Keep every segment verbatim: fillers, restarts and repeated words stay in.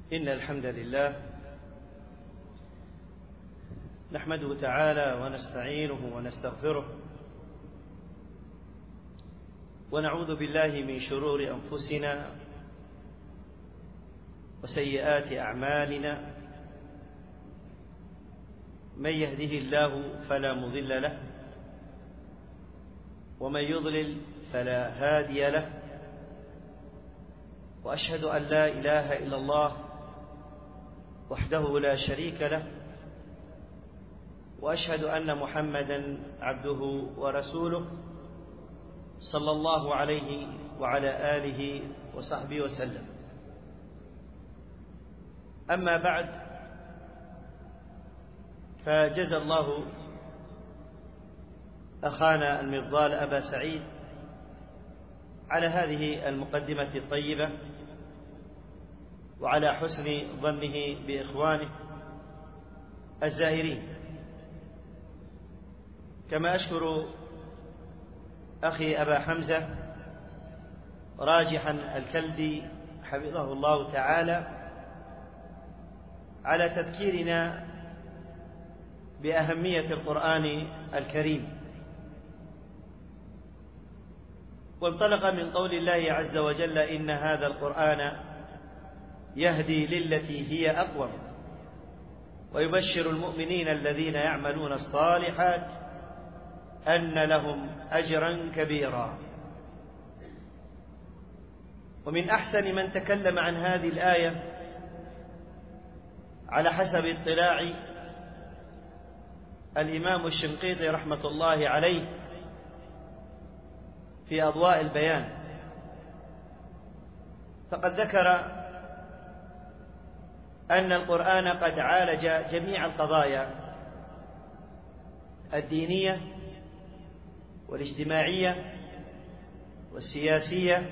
إن الحمد لله نحمده تعالى ونستعينه ونستغفره ونعوذ بالله من شرور أنفسنا وسيئات أعمالنا. من يهده الله فلا مضل له ومن يضلل فلا هادي له، وأشهد أن لا إله إلا الله وحده لا شريك له، وأشهد أن محمدا عبده ورسوله صلى الله عليه وعلى آله وصحبه وسلم. أما بعد، فجزى الله أخانا المفضال أبا سعيد على هذه المقدمة الطيبة وعلى حسن ظنه بإخوانه الزائرين، كما أشكر أخي أبا حمزة راجحا الكلبي حفظه الله تعالى على تذكيرنا بأهمية القرآن الكريم، وانطلق من قول الله عز وجل: إن هذا القرآن يهدي للتي هي أقوم ويبشر المؤمنين الذين يعملون الصالحات أن لهم أجرا كبيرا. ومن أحسن من تكلم عن هذه الآية على حسب اطلاعي الإمام الشنقيطي رحمة الله عليه في أضواء البيان، فقد ذكر أن القرآن قد عالج جميع القضايا الدينية والاجتماعية والسياسية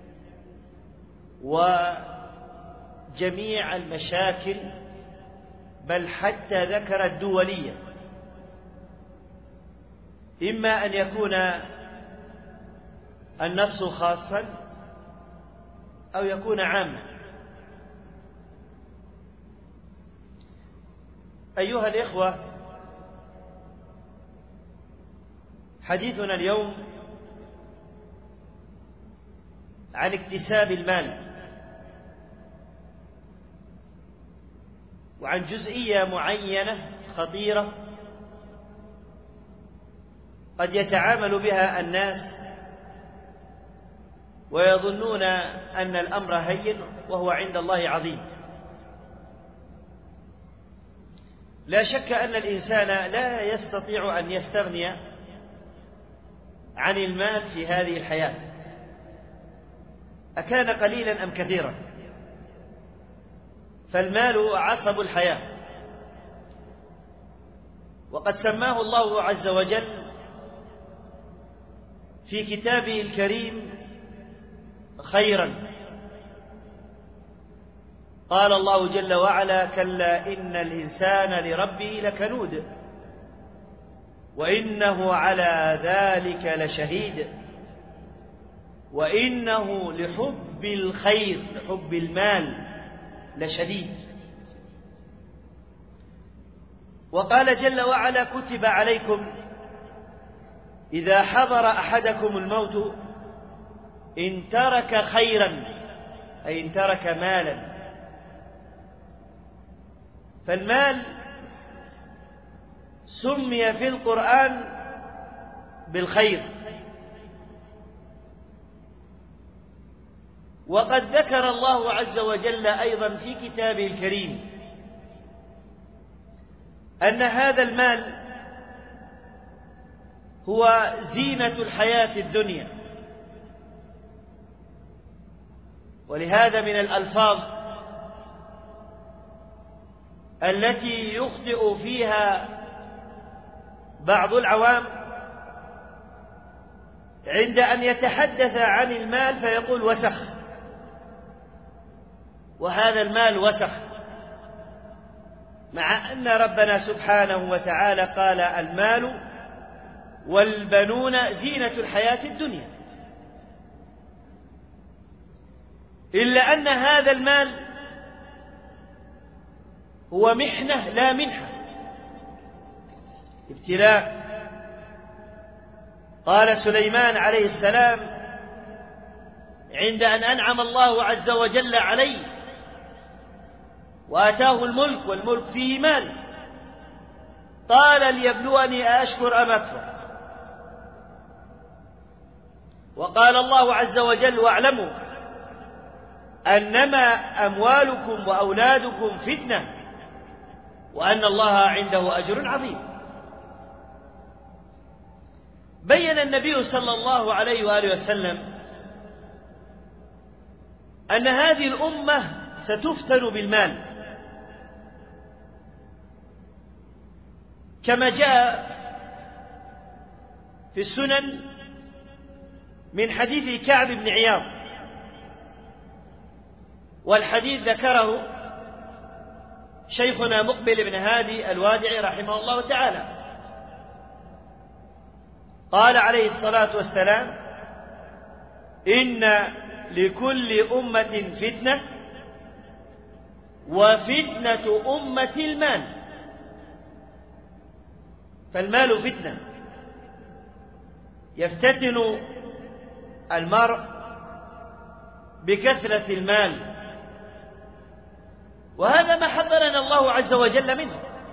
وجميع المشاكل، بل حتى ذكر الدولية، إما أن يكون النص خاصا أو يكون عاما. أيها الإخوة، حديثنا اليوم عن اكتساب المال، وعن جزئية معينة خطيرة قد يتعامل بها الناس ويظنون أن الأمر هين وهو عند الله عظيم. لا شك أن الإنسان لا يستطيع أن يستغني عن المال في هذه الحياة، أكان قليلا أم كثيرا، فالمال عصب الحياة، وقد سماه الله عز وجل في كتابه الكريم خيرا. قال الله جل وعلا: كلا إن الإنسان لربه لكنود وإنه على ذلك لشهيد وإنه لحب الخير لحب المال لشديد. وقال جل وعلا: كتب عليكم إذا حضر أحدكم الموت إن ترك خيرا، أي إن ترك مالا. فالمال سمي في القرآن بالخير، وقد ذكر الله عز وجل أيضا في كتابه الكريم أن هذا المال هو زينة الحياة الدنيا. ولهذا من الألفاظ التي يخطئ فيها بعض العوام عند أن يتحدث عن المال فيقول وسخ، وهذا المال وسخ، مع أن ربنا سبحانه وتعالى قال: المال والبنون زينة الحياة الدنيا. إلا أن هذا المال هو محنة لا منحة، ابتلاء. قال سليمان عليه السلام عند أن أنعم الله عز وجل عليه وآتاه الملك، والملك فيه مال، قال ليبلوني أأشكر أم أكفر. وقال الله عز وجل واعلموا أنما أموالكم وأولادكم فتنة وأن الله عنده أجر عظيم. بين النبي صلى الله عليه وآله وسلم أن هذه الأمة ستفتن بالمال، كما جاء في السنن من حديث كعب بن عياض، والحديث ذكره شيخنا مقبل بن هادي الوادعي رحمه الله تعالى. قال عليه الصلاة والسلام: إن لكل أمة فتنة وفتنة أمة المال. فالمال فتنة، يفتتن المرء بكثرة المال، وهذا ما حذرنا الله عز وجل منه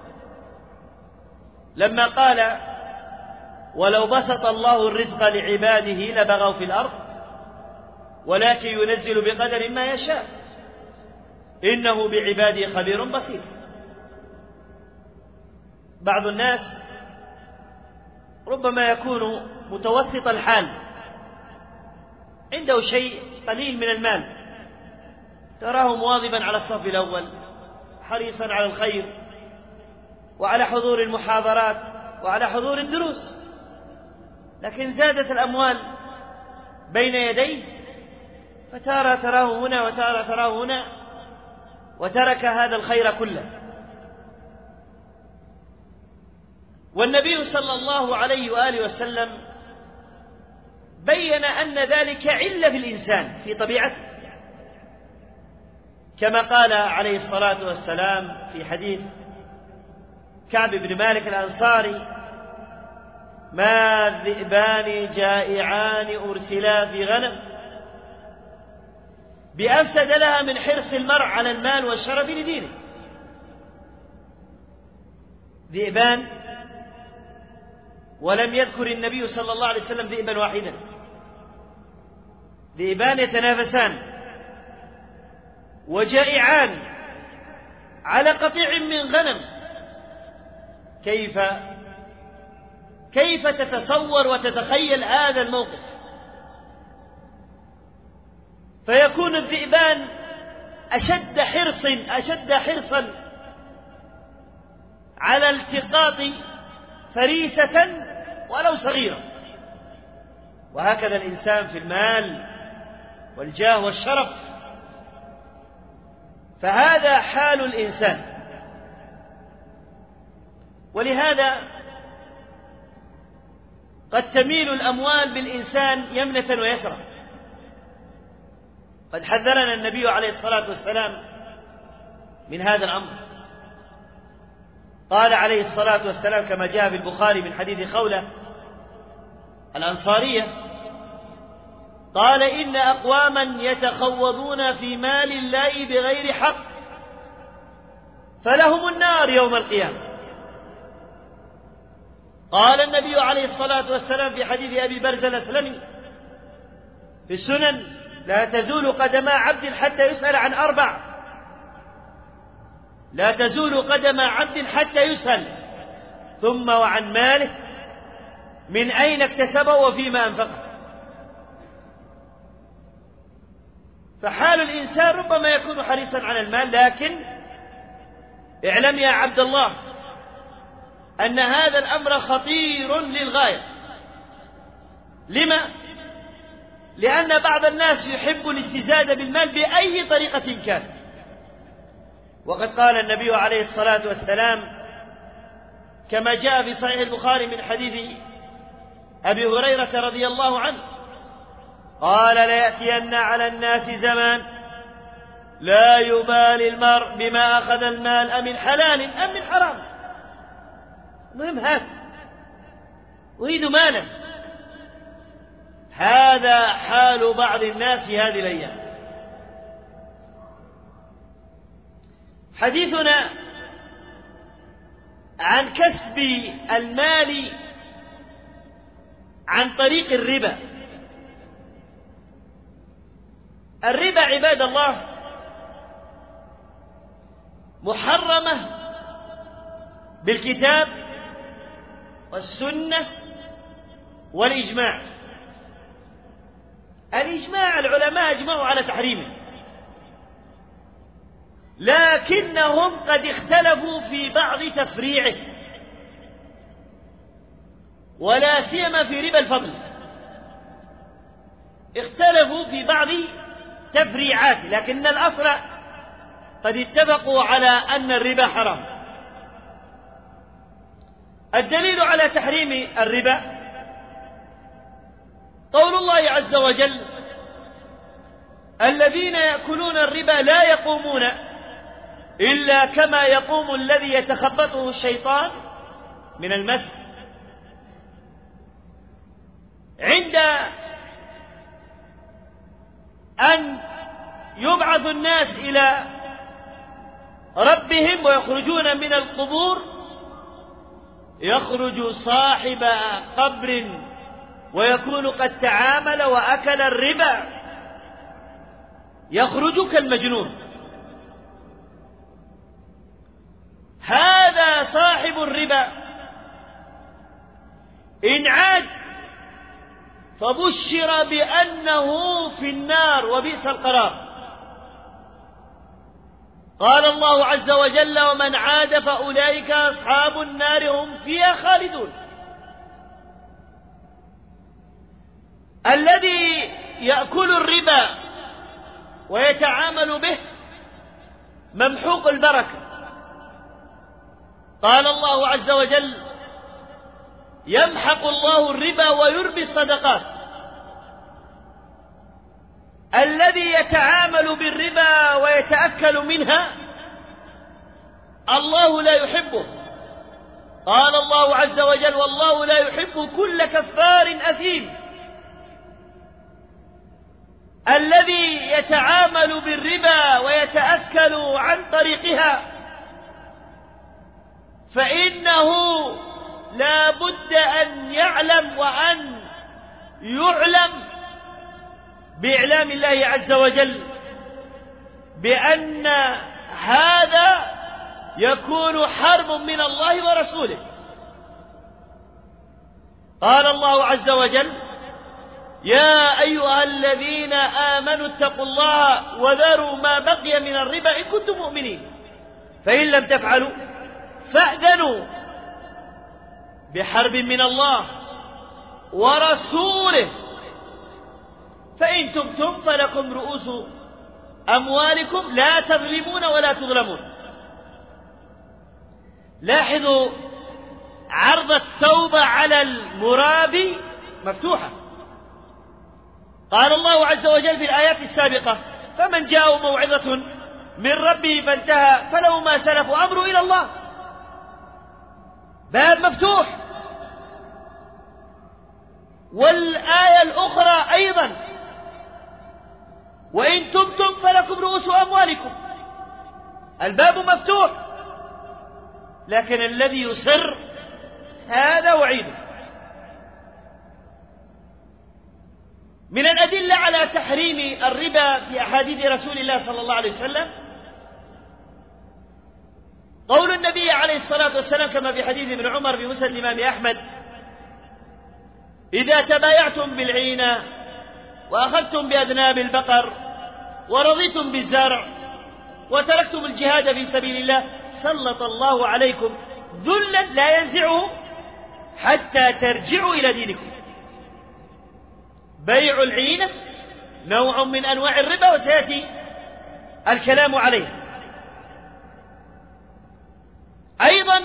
لما قال: ولو بسط الله الرزق لعباده لبغوا في الأرض ولكن ينزل بقدر ما يشاء إنه بعباده خبير بصير. بعض الناس ربما يكون متوسط الحال، عنده شيء قليل من المال، تراه مواظبا على الصف الأول، حريصا على الخير وعلى حضور المحاضرات وعلى حضور الدروس، لكن زادت الأموال بين يديه فتارة تراه هنا وتارة تراه هنا، وترك هذا الخير كله. والنبي صلى الله عليه وآله وسلم بين أن ذلك علة في الإنسان في طبيعته، كما قال عليه الصلاة والسلام في حديث كعب بن مالك الأنصاري: ما الذئبان جائعان أرسلا في غنم بأفسد لها من حرص المرء على المال والشرف لدينه. ذئبان، ولم يذكر النبي صلى الله عليه وسلم ذئبا واحدا، ذئبان يتنافسان وجائعان على قطيع من غنم. كيف كيف تتصور وتتخيل هذا الموقف؟ فيكون الذئبان أشد حرص أشد حرصا على التقاط فريسة ولو صغيرة، وهكذا الإنسان في المال والجاه والشرف. فهذا حال الإنسان، ولهذا قد تميل الأموال بالإنسان يمنة ويسرى. قد حذرنا النبي عليه الصلاة والسلام من هذا الأمر. قال عليه الصلاة والسلام كما جاء في البخاري من حديث خولة الأنصارية: قال: إن أقواما يتخوضون في مال الله بغير حق فلهم النار يوم القيامة. قال النبي عليه الصلاة والسلام في حديث أبي برزة الأسلمي في السنن: لا تزول قدما عبد حتى يسأل عن أربع، لا تزول قدم عبد حتى يسأل ثم وعن ماله من أين اكتسبه وفيما أنفقه. فحال الإنسان ربما يكون حريصا على المال، لكن اعلم يا عبد الله أن هذا الأمر خطير للغاية. لما؟ لأن بعض الناس يحب الاستزادة بالمال بأي طريقة كان. وقد قال النبي عليه الصلاة والسلام كما جاء في صحيح البخاري من حديث أبي هريرة رضي الله عنه قال: ليأتين على الناس زمان لا يبالي المرء بما أخذ المال أم من حلال أم من حرام، المهم هات، أريد مالا. هذا حال بعض الناس في هذه الأيام. حديثنا عن كسب المال عن طريق الربا. الربا عباد الله محرمة بالكتاب والسنة والإجماع. الإجماع العلماء أجمعوا على تحريمه، لكنهم قد اختلفوا في بعض تفريعه، ولا سيما في ربا الفضل اختلفوا في بعض تفريعاته، لكن الأصل قد اتفقوا على أن الربا حرام. الدليل على تحريم الربا قول الله عز وجل: الذين يأكلون الربا لا يقومون إلا كما يقوم الذي يتخبطه الشيطان من المس. عند أن يبعث الناس إلى ربهم ويخرجون من القبور، يخرج صاحب قبر ويكون قد تعامل وأكل الربا، يخرج كالمجنون. هذا صاحب الربا إن عاد فبشر بأنه في النار وبئس القرار. قال الله عز وجل: ومن عاد فأولئك أصحاب النار هم فيها خالدون. الذي يأكل الربا ويتعامل به ممحوق البركة. قال الله عز وجل: يمحق الله الربا ويربي الصدقات. الذي يتعامل بالربا ويتأكل منها الله لا يحبه. قال الله عز وجل: والله لا يحب كل كفار أثيم. الذي يتعامل بالربا ويتأكل عن طريقها فإنه لا بد أن يعلم وأن يعلم بإعلام الله عز وجل بأن هذا يكون حرب من الله ورسوله. قال الله عز وجل: يا أيها الذين آمنوا اتقوا الله وذروا ما بقي من الربا إن كنتم مؤمنين، فإن لم تفعلوا فأذنوا بحرب من الله ورسوله، فإن تبتم فلكم رؤوس أموالكم لا تظلمون ولا تظلمون. لاحظوا عرض التوبة على المرابي مفتوحة. قال الله عز وجل في الآيات السابقة: فمن جاءه موعظة من ربه فانتهى فله ما سلف وأمره إلى الله. باب مفتوح. والآية الأخرى أيضا: وإن تبتم فلكم رؤوس أموالكم. الباب مفتوح، لكن الذي يصر هذا وعيده. من الأدلة على تحريم الربا في أحاديث رسول الله صلى الله عليه وسلم قول النبي عليه الصلاة والسلام كما في حديث ابن عمر في مسند الإمام أحمد: إذا تبايعتم بالعينة وأخذتم بأذناب البقر ورضيتم بالزرع وتركتم الجهاد في سبيل الله سلط الله عليكم ذلا لا ينزعه حتى ترجعوا إلى دينكم. بيع العينة نوع من أنواع الربا وسيأتي الكلام عليه. أيضا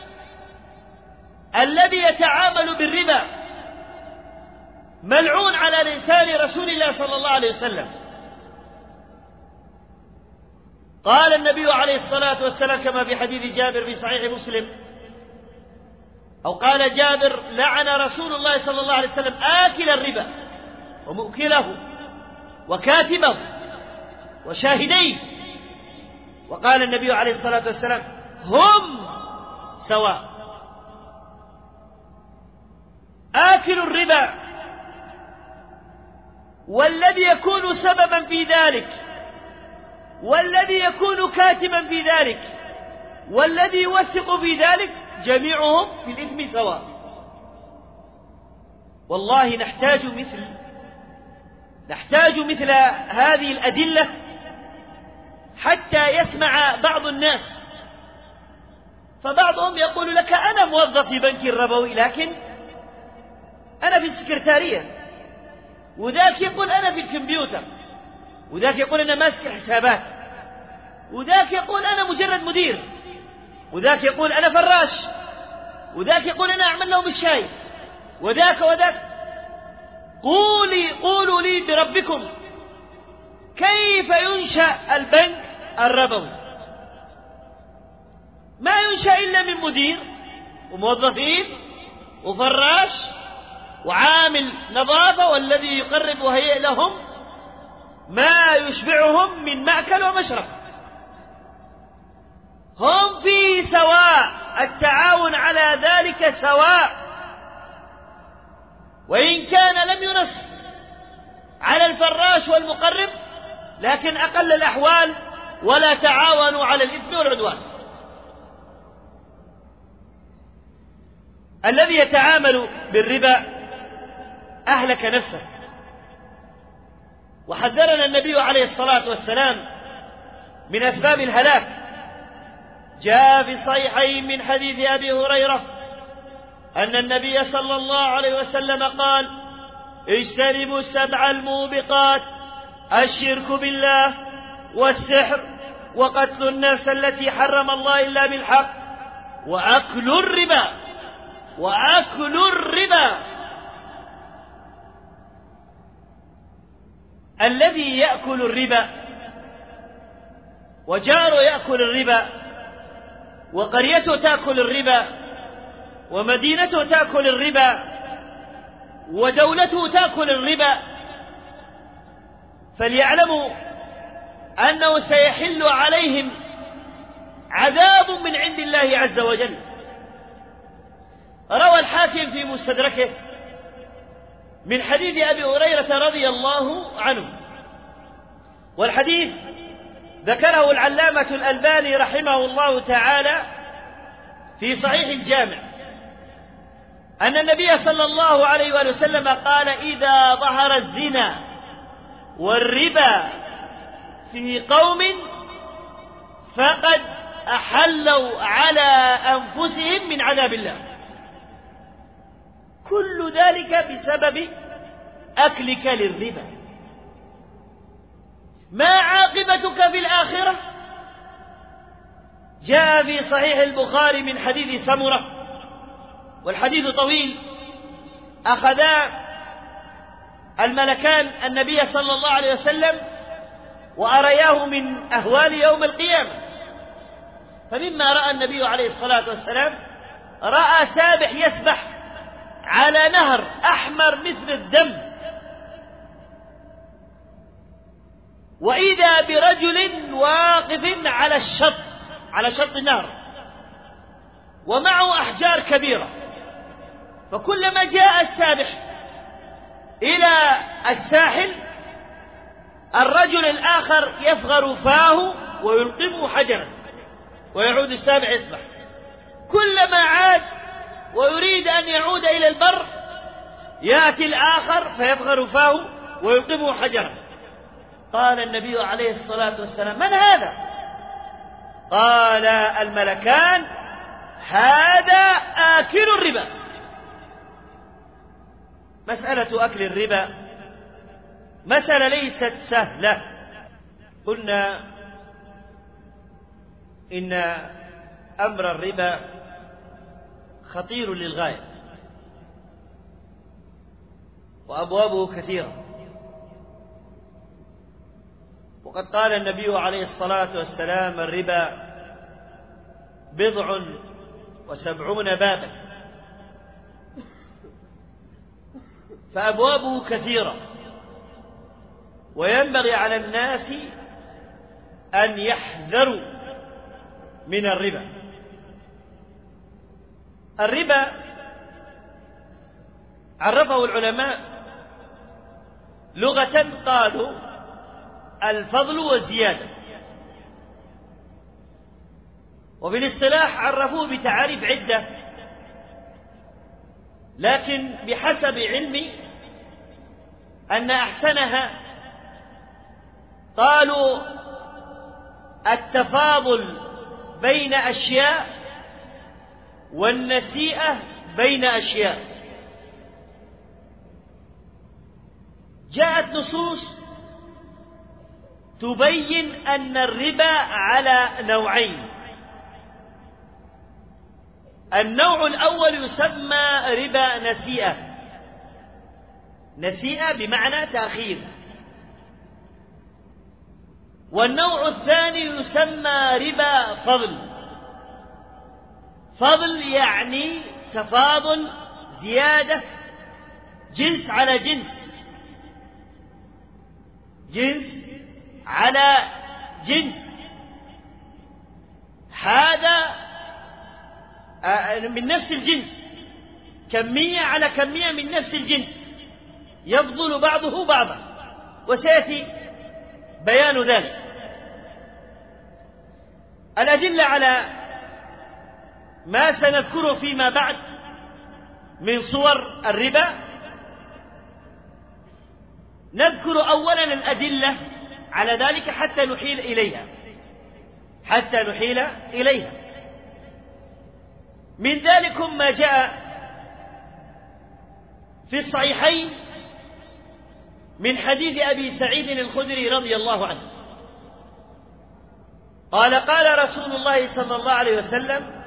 الذي يتعامل بالربا ملعون على لسان رسول الله صلى الله عليه وسلم. قال النبي عليه الصلاة والسلام كما في حديث جابر في صحيح مسلم، أو قال جابر: لعن رسول الله صلى الله عليه وسلم آكل الربا ومؤكله وكاتبه وشاهديه. وقال النبي عليه الصلاة والسلام: هم سواء. آكل الربا والذي يكون سببا في ذلك، والذي يكون كاتبا في ذلك، والذي يوثق في ذلك، جميعهم في الإثم سواء. والله نحتاج مثل نحتاج مثل هذه الأدلة حتى يسمع بعض الناس. فبعضهم يقول لك: أنا موظف في بنك الربوي لكن أنا في السكرتارية، وذاك يقول أنا في الكمبيوتر، وذاك يقول أنا ماسك حسابات، وذاك يقول أنا مجرد مدير، وذاك يقول أنا فراش، وذاك يقول أنا أعمل لهم الشاي، وذاك وذاك. قولي قولوا لي بربكم، كيف ينشأ البنك الربوي؟ ما ينشأ إلا من مدير وموظفين وفراش وعامل نظافة، والذي يقرب وهيئ لهم ما يشبعهم من مأكل ومشرب. هم فيه سواء، التعاون على ذلك سواء، وإن كان لم ينص على الفراش والمقرب، لكن أقل الأحوال ولا تعاونوا على الإثم والعدوان. الذي يتعامل بالربا أهلك نفسه، وحذرنا النبي عليه الصلاة والسلام من أسباب الهلاك. جاء في الصحيحين من حديث أبي هريرة أن النبي صلى الله عليه وسلم قال: اجتنبوا السبع الموبقات، الشرك بالله، والسحر، وقتل النفس التي حرم الله إلا بالحق، وأكل الربا وأكل الربا. الذي يأكل الربا وجاره يأكل الربا، وقريته تأكل الربا، ومدينته تأكل الربا، ودولته تأكل الربا، فليعلموا أنه سيحل عليهم عذاب من عند الله عز وجل. روى الحاكم في مستدركه من حديث أبي هريرة رضي الله عنه، والحديث ذكره العلامة الألباني رحمه الله تعالى في صحيح الجامع، أن النبي صلى الله عليه وآله وسلم قال: إذا ظهر الزنا والربا في قوم فقد أحلوا على أنفسهم من عذاب الله. كل ذلك بسبب أكلك للربا. ما عاقبتك في الآخرة؟ جاء في صحيح البخاري من حديث سمرة، والحديث طويل. أخذا الملكان النبي صلى الله عليه وسلم وأرياه من أهوال يوم القيامة، فمما رأى النبي عليه الصلاة والسلام رأى سابح يسبح على نهر أحمر مثل الدم، وإذا برجل واقف على الشط على شط النهر ومعه أحجار كبيرة، فكلما جاء السابح إلى الساحل الرجل الآخر يفغر فاه ويلقمه حجرا، ويعود السابح يسبح. كلما عاد ويريد أن يعود إلى البر يأتي الآخر فيفغر فاه ويلقمه حجرا. قال النبي عليه الصلاة والسلام: من هذا؟ قال الملكان: هذا آكل الربا. مسألة أكل الربا مسألة ليست سهلة. قلنا إن أمر الربا خطير للغاية، وأبوابه كثيرة، وقد قال النبي عليه الصلاة والسلام: الربا بضع وسبعون بابا، فأبوابه كثيرة، وينبغي على الناس أن يحذروا من الربا. الربا عرفه العلماء لغة قالوا الفضل والزيادة، وفي الاصطلاح عرفوه بتعاريف عدة، لكن بحسب علمي أن أحسنها قالوا التفاضل بين أشياء والنسيئة بين أشياء. جاءت نصوص تبين أن الربا على نوعين: النوع الأول يسمى ربا نسيئة، نسيئة بمعنى تأخير، والنوع الثاني يسمى ربا فضل. فضل يعني تفاضل، زيادة، جنس على جنس، جنس على جنس، هذا من نفس الجنس، كمية على كمية من نفس الجنس، يفضل بعضه بعضا، وسيأتي بيان ذلك. الأدلة على ما سنذكره فيما بعد من صور الربا: نذكر أولا الأدلة على ذلك حتى نحيل إليها حتى نحيل إليها من ذلك ما جاء في الصحيحين من حديث أبي سعيد الخدري رضي الله عنه قال: قال رسول الله صلى الله عليه وسلم: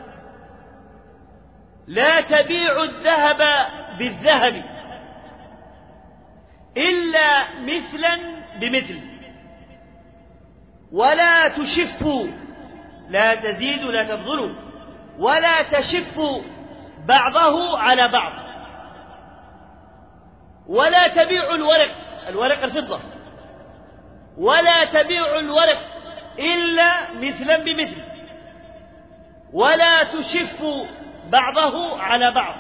لا تبيعوا الذهب بالذهب إلا مثلا بمثل، ولا تشفوا، لا تزيدوا لا تفضلوا، ولا تشفوا بعضه على بعض، ولا تبيعوا الورق، الورق الفضة، ولا تبيعوا الورق إلا مثلا بمثل، ولا تشفوا بعضه على بعض،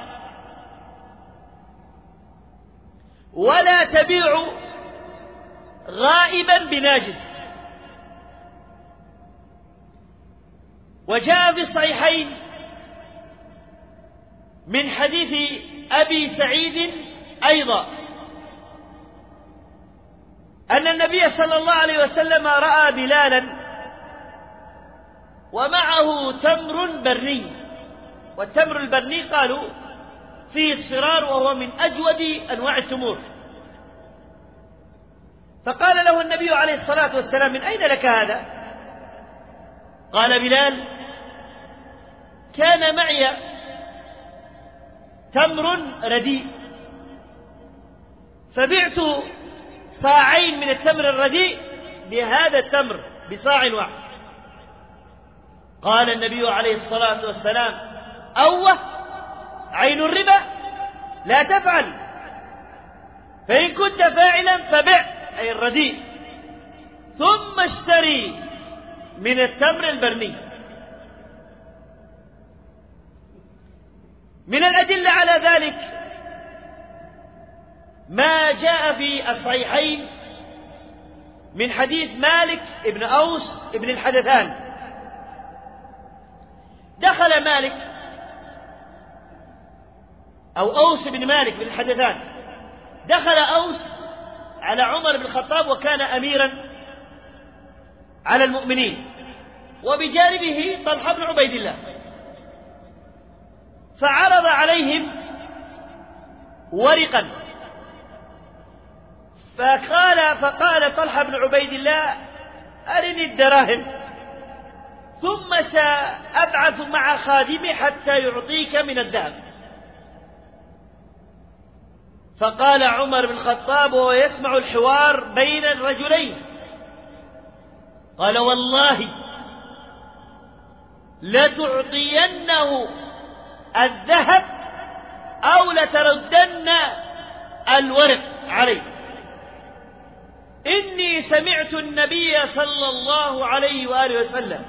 ولا تبيعوا غائبا بناجز. وجاء في الصحيحين من حديث أبي سعيد أيضا أن النبي صلى الله عليه وسلم رأى بلالا ومعه تمر برني، والتمر البرني قالوا فيه اصفرار وهو من أجود أنواع التمور. فقال له النبي عليه الصلاة والسلام: من أين لك هذا؟ قال بلال: كان معي تمر رديء فبعت صاعين من التمر الرديء بهذا التمر بصاع واحد. قال النبي عليه الصلاة والسلام: أوه، عين الربا، لا تفعل، فإن كنت فاعلا فبع، أي الرديء، ثم اشتري من التمر البرني. من الأدلة على ذلك ما جاء في الصحيحين من حديث مالك ابن أوس ابن الحدثان. دخل مالك أو أوس بن مالك بن الحدثان، دخل أوس على عمر بن الخطاب وكان أميرا على المؤمنين، وبجانبه طلحة بن عبيد الله، فعرض عليهم ورقا، فقال فقال طلحة بن عبيد الله: أرني الدراهم ثم سأبعث مع خادمي حتى يعطيك من الذهب. فقال عمر بن الخطاب وهو يسمع الحوار بين الرجلين: قال والله لتعطينه الذهب أو لتردن الورق عليه. إني سمعت النبي صلى الله عليه وآله وسلم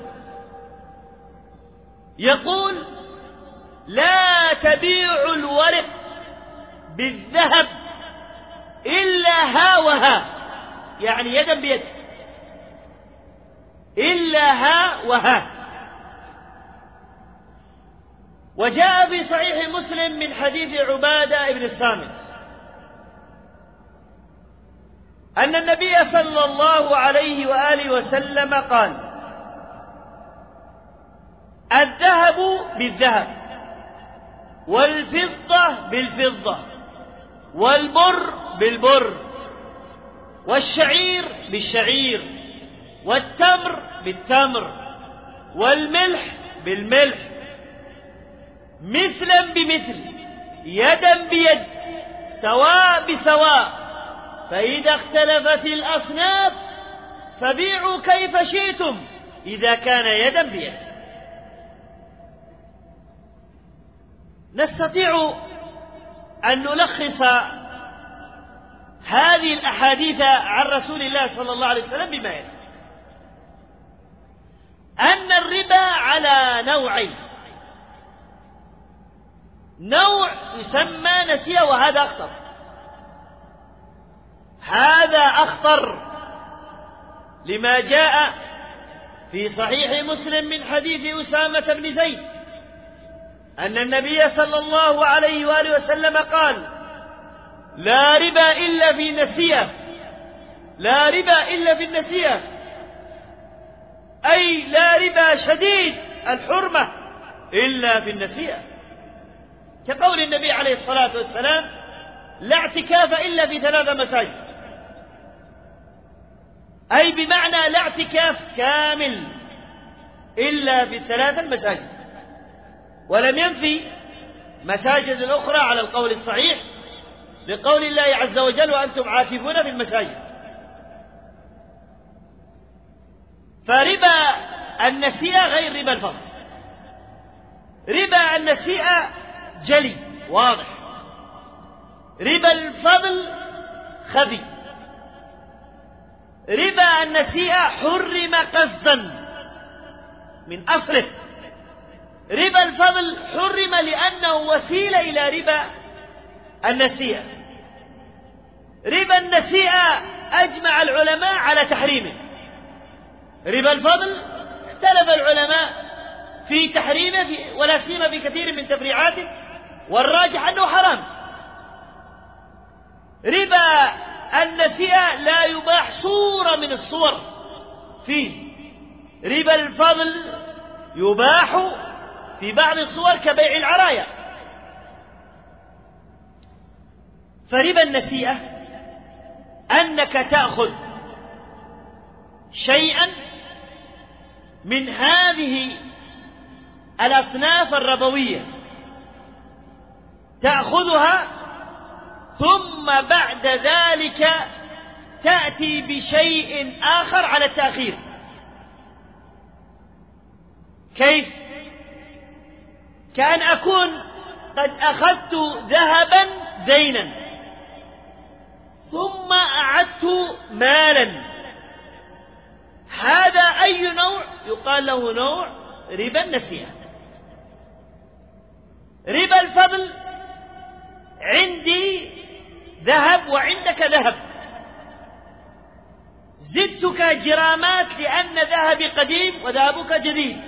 يقول لا تبيع الورق بالذهب إلا ها وها، يعني يدا بيد، إلا ها وها. وجاء في صحيح مسلم من حديث عبادة بن الصامت أن النبي صلى الله عليه وآله وسلم قال الذهب بالذهب والفضة بالفضة والبر بالبر والشعير بالشعير والتمر بالتمر والملح بالملح مثلا بمثل يدا بيد سواء بسواء، فإذا اختلفت الأصناف فبيعوا كيف شئتم إذا كان يدا بيد. نستطيع أن نلخص هذه الأحاديث عن رسول الله صلى الله عليه وسلم بما يلي: أن الربا على نوعين، نوع يسمى نسيئة وهذا أخطر، هذا أخطر لما جاء في صحيح مسلم من حديث أسامة بن زيد أن النبي صلى الله عليه وآله وسلم قال لا ربا إلا في نسيئة، لا ربا إلا في النسيئة، أي لا ربا شديد الحرمة إلا في النسيئة، كقول النبي عليه الصلاة والسلام لا اعتكاف إلا في ثلاث مساجد، أي بمعنى لا اعتكاف كامل إلا في الثلاث المساجد، ولم ينفي مساجد الأخرى على القول الصحيح لقول الله عز وجل وأنتم عاكفون في المساجد. فربا النسيئة غير ربا الفضل، ربا النسيئة جلي واضح، ربا الفضل خفي. ربا النسيئة حرم قصدا من أصله، ربا الفضل حرم لأنه وسيلة إلى ربا النسيئة. ربا النسيئة أجمع العلماء على تحريمه، ربا الفضل اختلف العلماء في تحريمه ولا سيما في كثير من تفريعاته، والراجح أنه حرام. ربا النسيئة لا يباح صورة من الصور فيه، ربا الفضل يباح في بعض الصور كبيع العرايا. فربا النسيئة أنك تأخذ شيئا من هذه الأصناف الربوية تأخذها ثم بعد ذلك تأتي بشيء آخر على التأخير. كيف؟ كأن أكون قد أخذت ذهبا دينا ثم أعدت مالا، هذا أي نوع؟ يقال له نوع ربا النسيئة. ربا الفضل عندي ذهب وعندك ذهب، زدتك جرامات لأن ذهبي قديم وذهبك جديد،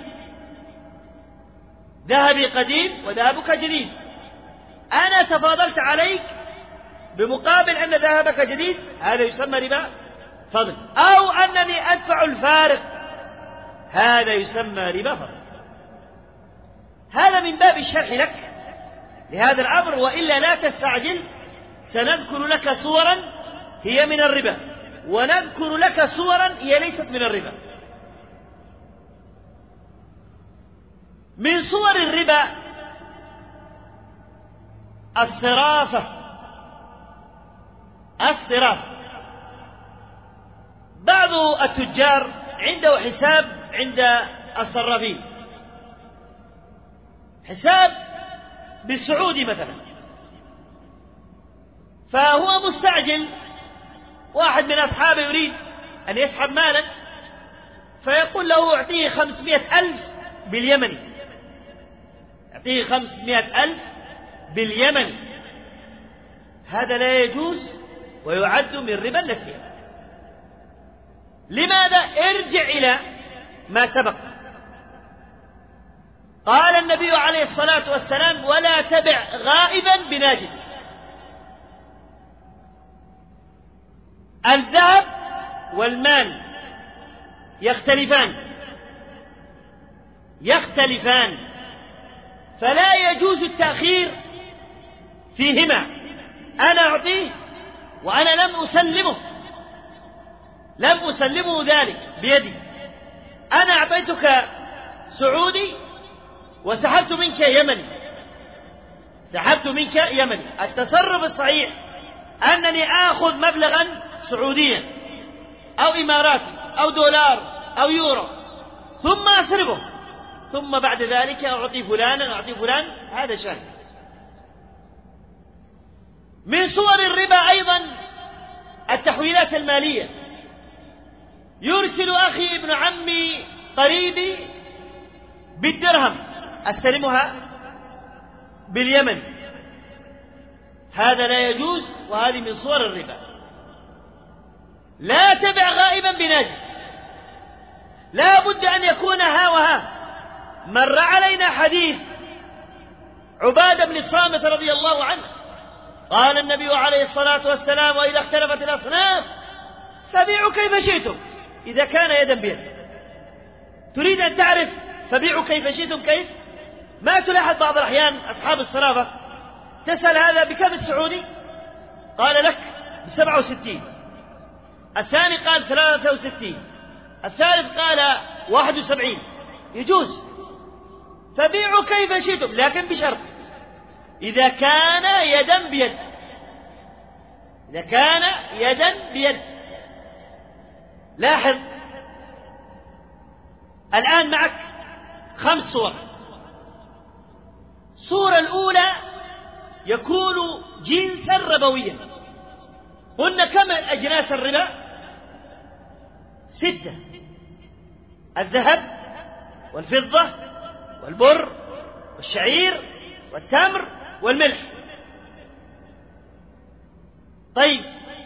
ذهبي قديم وذهبك جديد، أنا تفاضلت عليك بمقابل أن ذهبك جديد، هذا يسمى ربا فضل. أو أنني أدفع الفارق، هذا يسمى ربا فضل. هذا من باب الشرح لك لهذا الأمر، وإلا لا تستعجل، سنذكر لك صورا هي من الربا ونذكر لك صورا هي ليست من الربا. من صور الربا الصرافة، الصرافة. بعض التجار عنده حساب عند الصرافين، حساب بالسعودي مثلا، فهو مستعجل، واحد من أصحابه يريد أن يسحب مالا، فيقول له أعطيه خمسمائة ألف باليمني، أعطيه خمسمائة ألف باليمني. هذا لا يجوز ويعد من ربا النسيئة. لماذا؟ ارجع إلى ما سبق. قال النبي عليه الصلاة والسلام: ولا تبع غائبا بناجز. الذهب والمال يختلفان يختلفان فلا يجوز التأخير فيهما. أنا أعطيه وأنا لم أسلمه لم أسلمه ذلك بيدي. أنا أعطيتك سعودي وسحبت منك يمني سحبت منك يمني التصرف الصحيح أنني آخذ مبلغا سعوديا أو إماراتي أو دولار أو يورو ثم أصرفه، ثم بعد ذلك أعطي فلانا أعطي فلان. هذا شأن. من صور الربا أيضا التحويلات المالية. يرسل أخي ابن عمي قريبي بالدرهم، أستلمها باليمن. هذا لا يجوز، وهذه من صور الربا. لا تبع غائبا بناجز، لا بد أن يكون ها وها. مر علينا حديث عبادة بن الصامت رضي الله عنه، قال النبي عليه الصلاة والسلام: وإذا اختلفت الأصناف فبيعوا كيف شئتم إذا كان يدا بيد. تريد أن تعرف فبيعوا كيف شئتم كيف؟ ما تلاحظ بعض الأحيان أصحاب الصرافة تسأل هذا بكم السعودي؟ قال لك بسبعة وستين، الثاني قال ثلاثة وستين، الثالث قال واحد وسبعين. يجوز، فبيعوا كيف شئتم، لكن بشرط إذا كان يدا بيد إذا كان يدا بيد. لاحظ الآن معك خمس صور. الصورة الأولى يكون جنسا ربويا. قلنا كم أجناس الربا؟ ستة: الذهب والفضة والبر والشعير والتمر والملح. طيب،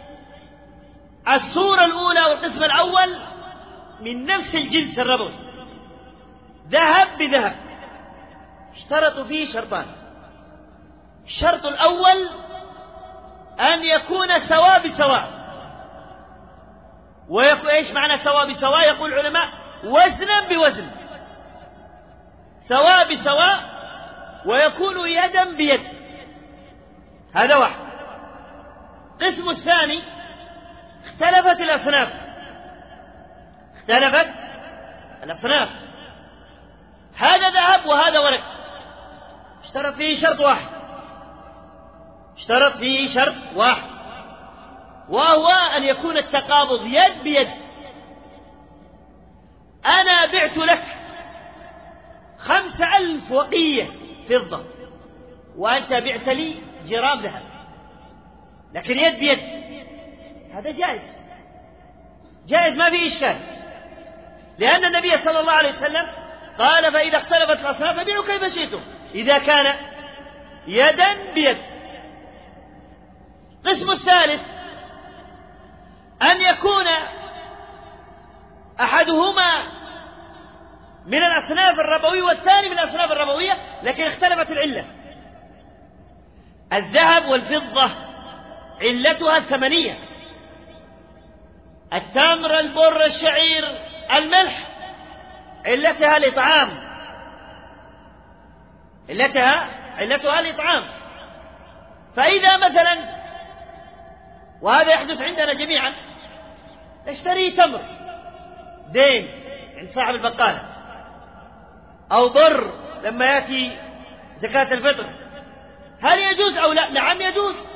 الصورة الأولى والقسم الأول من نفس الجنس الربوي، ذهب بذهب. اشترطوا فيه شرطان. الشرط الأول أن يكون سواء بسواء. ويكون إيش معنى سواء بسواء؟ يقول العلماء: وزنا بوزن، سواء بسواء، ويكون يدا بيد. هذا واحد. القسم الثاني: اختلفت الأصناف اختلفت الأصناف هذا ذهب وهذا ورق. اشترط فيه شرط واحد اشترط فيه شرط واحد وهو أن يكون التقابض يد بيد. أنا بعت لك خمس ألف وقية فضة وأنت بعت لي جرام ذهب، لكن يد بيد. هذا جائز جائز ما في إشكال، لأن النبي صلى الله عليه وسلم قال: فإذا اختلفت الأصناف فبيعوا كيف شئتم إذا كان يدا بيد. القسم الثالث: أن يكون أحدهما من الأصناف الربوية والثاني من الأصناف الربوية، لكن اختلفت العلة. الذهب والفضة علتها الثمنية، التمر، البر، الشعير، الملح علتها الإطعام علتها علتها الإطعام. فإذا مثلا، وهذا يحدث عندنا جميعا، نشتري تمر دين عند صاحب البقالة، أو بر لما يأتي زكاة الفطر، هل يجوز أو لا؟ نعم يجوز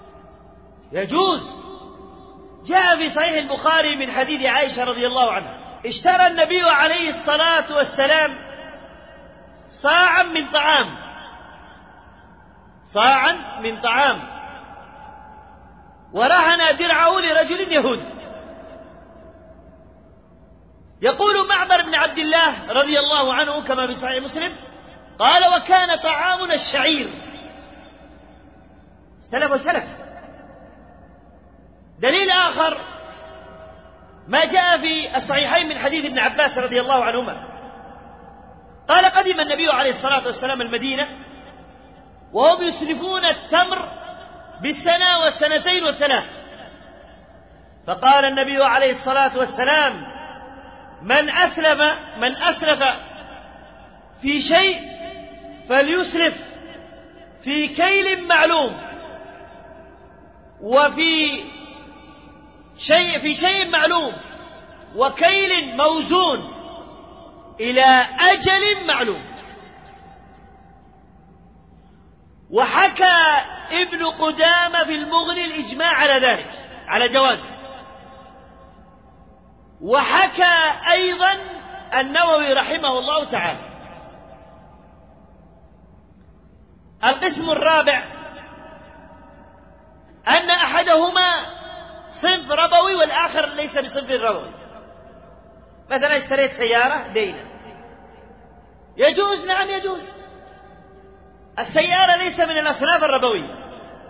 يجوز. جاء في صحيح البخاري من حديث عائشة رضي الله عنها اشترى النبي عليه الصلاة والسلام صاعا من طعام، صاعا من طعام، ورهن درعه لرجل يهودي. يقول معمر بن عبد الله رضي الله عنه كما في صحيح مسلم قال: وكان طعامنا الشعير. سلف وسلف. دليل آخر ما جاء في الصحيحين من حديث ابن عباس رضي الله عنهما قال: قدم النبي عليه الصلاة والسلام المدينة وهم يسلفون التمر بالسنة والسنتين والثلاث، فقال النبي عليه الصلاة والسلام: من أسلف من أسلف في شيء فليسلف في كيل معلوم، وفي شيء في شيء معلوم وكيل موزون إلى أجل معلوم. وحكى ابن قدامة في المغني الإجماع على ذلك، على جوازه. وحكى أيضا النووي رحمه الله تعالى. القسم الرابع أن أحدهما صنف ربوي والآخر ليس بصنف ربوي. مثلا اشتريت سيارة دينا، يجوز؟ نعم يجوز. السيارة ليس من الأصناف الربوية.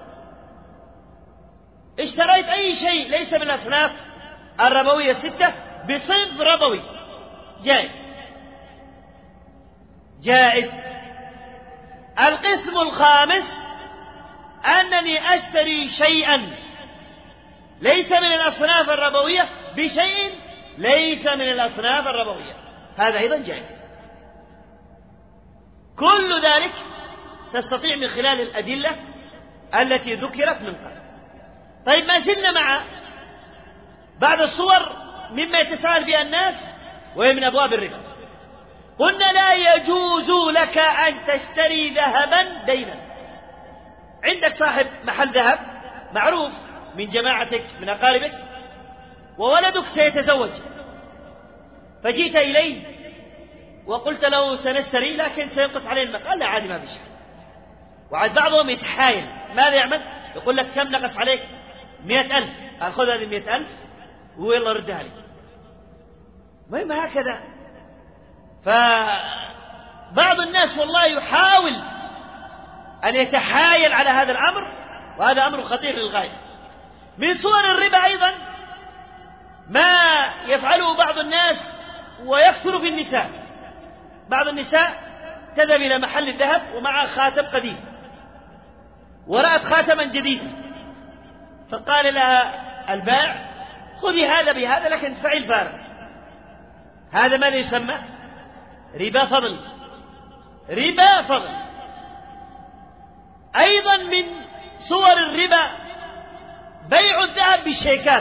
اشتريت أي شيء ليس من الأصناف الربوية الستة بصنف ربوي، جائز جائز. القسم الخامس أنني أشتري شيئا ليس من الأصناف الربوية بشيء ليس من الأصناف الربوية، هذا أيضا جائز. كل ذلك تستطيع من خلال الأدلة التي ذكرت من قبل. طيب، ما زلنا مع بعض الصور مما يتساءل بها الناس وهي من أبواب الربا. قلنا: لا يجوز لك أن تشتري ذهبا دينا. عندك صاحب محل ذهب معروف من جماعتك من أقاربك، وولدك سيتزوج، فجئت إليه وقلت له: سنشتري لكن سينقص عليه المال. قال: لا عادي، ما في شيء. وعاد بعضهم يتحايل، ماذا يعمل؟ يقول لك: كم نقص عليك؟ مئة ألف. قال: خذ هذه مئة ألف ويلا ردها لي. مهم هكذا. فبعض الناس والله يحاول أن يتحايل على هذا الأمر، وهذا أمر خطير للغاية. من صور الربا أيضا ما يفعله بعض الناس ويكثر في النساء. بعض النساء تذهب إلى محل الذهب ومعها خاتم قديم، ورأت خاتما جديدا، فقال لها البائع: خذي هذا بهذا لكن ادفعي الفارق. هذا ماذا يسمى؟ ربا فضل. ربا فضل. أيضا من صور الربا بيع الذهب بالشيكات.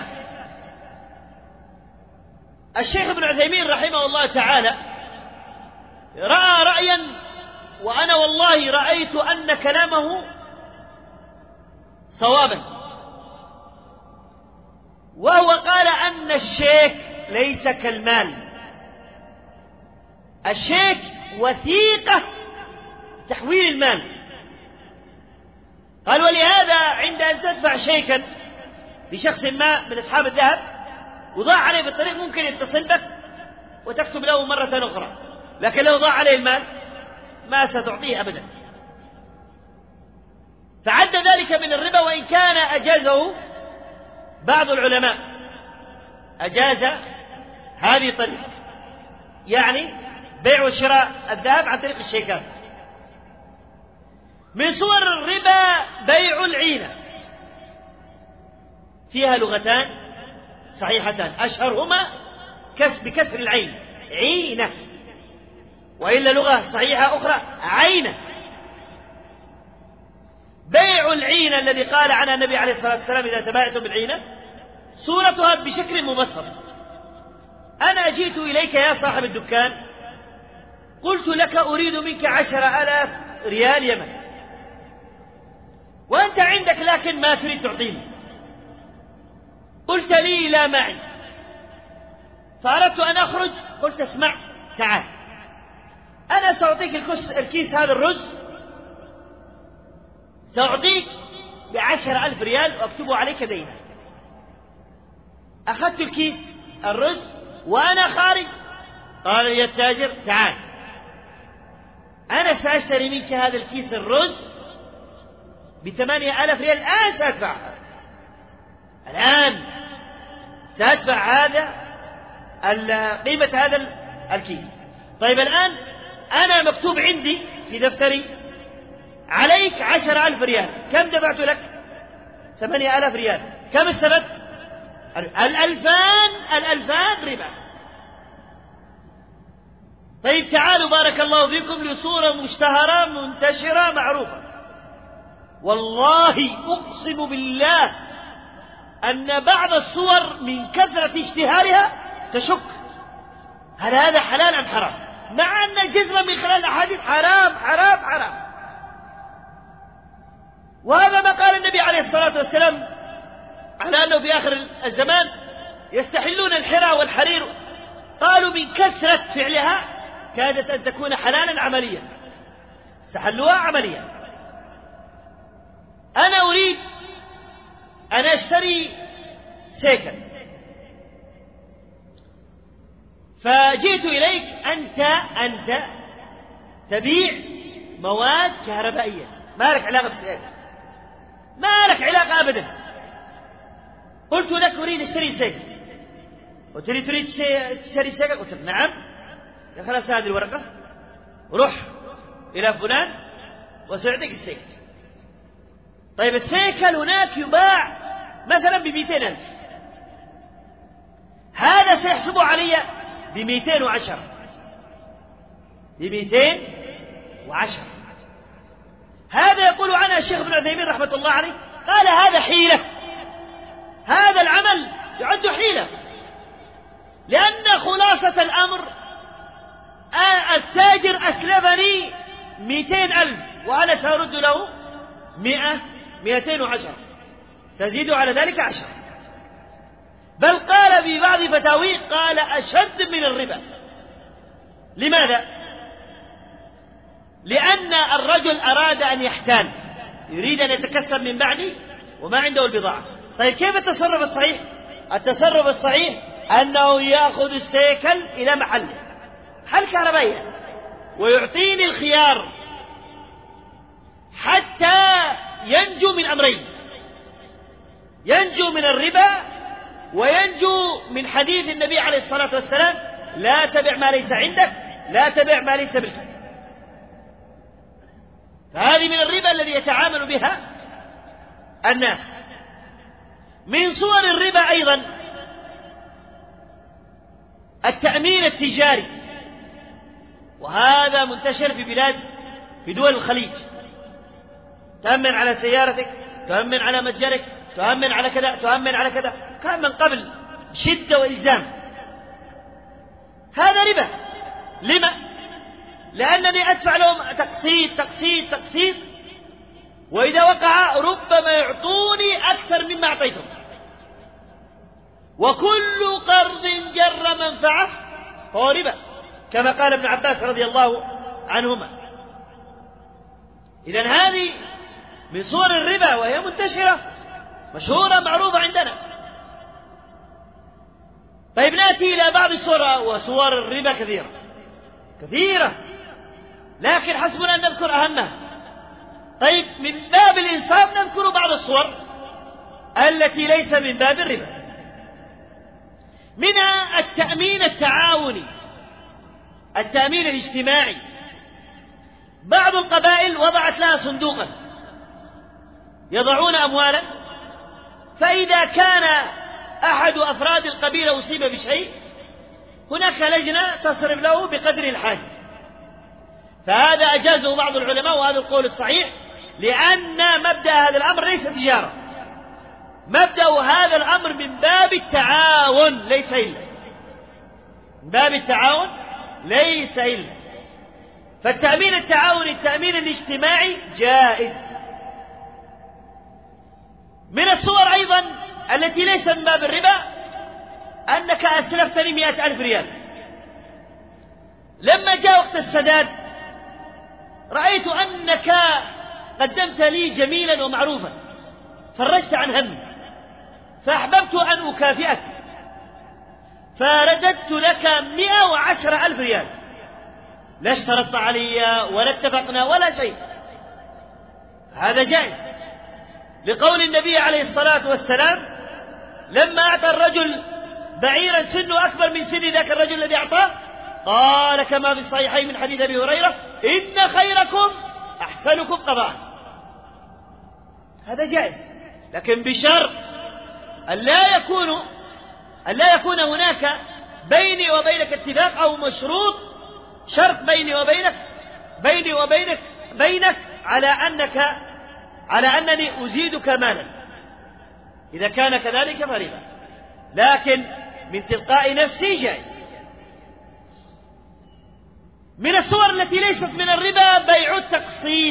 الشيخ ابن عثيمين رحمه الله تعالى رأى رأيا، وأنا والله رأيت أن كلامه صوابا، وهو قال أن الشيك ليس كالمال. الشيك وثيقة تحويل المال. قال: ولهذا عند أن تدفع شيكا لشخص ما من أصحاب الذهب وضاع عليه بالطريق ممكن يتصل بك وتكتب له مرة أخرى، لكن لو ضاع عليه المال ما ستعطيه أبدا. فعد ذلك من الربا، وإن كان أجازه بعض العلماء، أجاز هذه الطريقة، يعني بيع وشراء الذهب عن طريق الشيكات. من صور الربا بيع العينة، فيها لغتان صحيحتان، أشهرهما بكسر العين عينة، وإلا لغة صحيحة أخرى عينة. بيع العينة الذي قال عنها النبي عليه الصلاة والسلام: إذا تبايعتم بالعينة، صورتها بشكل مبسط: أنا جئت إليك يا صاحب الدكان، قلت لك أريد منك عشر آلاف ريال يمن، وأنت عندك لكن ما تريد تعطيني. قلت لي: لا معي. فأردت أن أخرج، قلت اسمع تعال، أنا سأعطيك الكيس هذا الرز، سأعطيك بعشر ألف ريال وأكتبه عليك دينا. أخذت الكيس الرز وأنا خارج قال لي التاجر تعال، أنا سأشتري منك هذا الكيس الرز بثمانية آلاف ريال، الآن سأدفعها، الآن سأدفع هذا قيمة هذا الكيس. طيب الآن أنا مكتوب عندي في دفتري عليك عشر ألف ريال، كم دفعت لك؟ ثمانية آلاف ريال، كم استفدت؟ الألفان الألفان ربا. طيب تعالوا بارك الله فيكم لصورة مشتهرة منتشرة معروفة، والله أقسم بالله أن بعض الصور من كثرة اشتهارها تشك هل هذا حلال أم حرام، مع أن جزما من خلال الأحاديث حرام حرام حرام. وهذا ما قال النبي عليه الصلاة والسلام على أنه في آخر الزمان يستحلون الحرى والحرير، قالوا من كثرة فعلها كادت أن تكون حلالا عمليا، استحلوها عمليا. أنا أريد أن أشتري سيكل، فجئت إليك أنت أنت تبيع مواد كهربائية، ما لك علاقة بالسيكل، ما لك علاقة أبدا. قلت لك أريد أشتري سيكل، قلت لي تريد تشتري سيكل؟ قلت لك نعم. يا خلاص هذه الورقة، روح إلى فلان وسأعطيك السيكل. طيب السيكل هناك يباع مثلا بمئتين ألف، هذا سيحسبه علي بمئتين وعشرة، بمئتين وعشرة. هذا يقول عنه الشيخ ابن عثيمين رحمة الله عليه، قال هذا حيلة، هذا العمل يعد حيلة، لأن خلاصة الأمر التاجر أسلفني مئتين ألف وأنا سأرد له مئة مئتين وعشرة، سأزيد على ذلك عشرة، بل قال في بعض فتاويه قال أشد من الربا. لماذا؟ لأن الرجل أراد أن يحتال، يريد أن يتكسب من بعدي وما عنده البضاعة. طيب كيف التصرف الصحيح؟ التصرف الصحيح أنه يأخذ السيكل إلى محله، محل كهربائي، ويعطيني الخيار حتى ينجو من أمرين، ينجو من الربا وينجو من حديث النبي عليه الصلاة والسلام لا تبع ما ليس عندك، لا تبع ما ليس بالك. فهذه من الربا الذي يتعامل بها الناس. من صور الربا أيضا التأمين التجاري، وهذا منتشر في بلاد في دول الخليج، تأمن على سيارتك، تأمن على متجرك، تأمن على كذا، تأمن على كذا، كان من قبل شدة وإلزام. هذا ربا. لما؟ لأنني أدفع لهم تقسيط تقسيط تقسيط، وإذا وقع ربما يعطوني أكثر مما أعطيتهم، وكل قرض جر منفعة فهو ربا، كما قال ابن عباس رضي الله عنهما. إذن هذه من صور الربا، وهي منتشرة مشهورة معروفة عندنا. طيب نأتي إلى بعض الصور، وصور الربا كثيرة كثيرة، لكن حسبنا أن نذكر أهمها. طيب من باب الإنصاف نذكر بعض الصور التي ليس من باب الربا، منها التأمين التعاوني، التأمين الاجتماعي. بعض القبائل وضعت لها صندوقا يضعون أموالا، فإذا كان أحد أفراد القبيلة أصيب بشيء هناك لجنة تصرف له بقدر الحاجة. فهذا أجازه بعض العلماء، وهذا القول الصحيح، لأن مبدأ هذا الأمر ليس تجارة، مبدأ هذا الأمر من باب التعاون ليس إلا، من باب التعاون ليس إلا. فالتأمين التعاوني التأمين الاجتماعي جائز. من الصور أيضا التي ليس من باب الربا أنك أسلفتني مئة ألف ريال، لما جاء وقت السداد رأيت أنك قدمت لي جميلا ومعروفا، فرجت عن هم، فأحببت أن أكافئك، فرددت لك مئة وعشر ألف ريال، لا اشترطت علي ولا اتفقنا ولا شيء، هذا جائز، لقول النبي عليه الصلاة والسلام لما أعطى الرجل بعيرا سنه أكبر من سن ذاك الرجل الذي أعطاه، قال كما في الصحيحين من حديث أبي هريرة: إن خيركم أحسنكم قضاء. هذا جائز، لكن بشرط أن لا يكون أن لا يكون هناك بيني وبينك اتفاق أو مشروط، شرط بيني وبينك بيني وبينك بينك على أنك على أنني أزيدك مالا. إذا كان كذلك فربا، لكن من تلقاء نفسي جائز. من الصور التي ليست من الربا بيع التقسيط.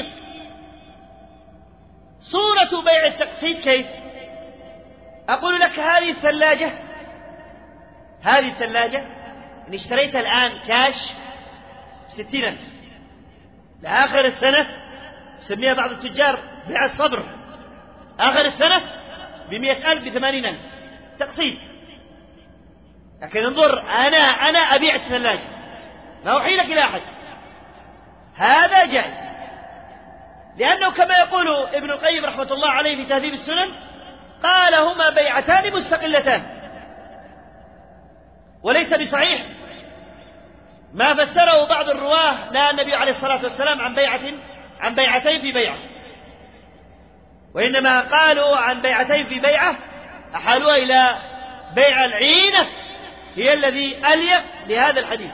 صورة بيع التقسيط كيف؟ أقول لك هذه الثلاجة هذه الثلاجة إن اشتريتها الآن كاش ستين ألف، لآخر السنة يسميها بعض التجار بيع الصبر، آخر السنة بمئة ألف بثمانين ألف تقسيط. لكن انظر، أنا أنا أبيع الثلاجة، لا أحيلك إلى أحد، هذا جائز، لأنه كما يقول ابن القيم رحمة الله عليه في تهذيب السنن: قال هما بيعتان مستقلتان. وليس بصحيح ما فسره بعض الرواه نهى النبي عليه الصلاة والسلام عن بيعة عن بيعتين في بيعة، وإنما قالوا عن بيعتين في بيعة أحالوها إلى بيع العينة، هي الذي أليق لهذا الحديث.